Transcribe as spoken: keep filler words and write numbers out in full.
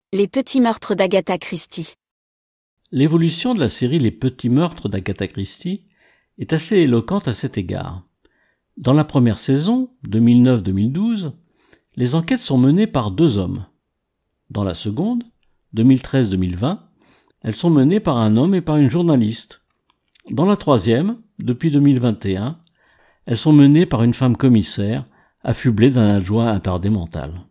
Les petits meurtres d'Agatha Christie. L'évolution de la série Les petits meurtres d'Agatha Christie est assez éloquente à cet égard. Dans la première saison, deux mille neuf deux mille douze, les enquêtes sont menées par deux hommes. Dans la seconde, deux mille treize deux mille vingt, elles sont menées par un homme et par une journaliste. Dans la troisième, depuis deux mille vingt et un, elles sont menées par une femme commissaire, affublée d'un adjoint attardé mental.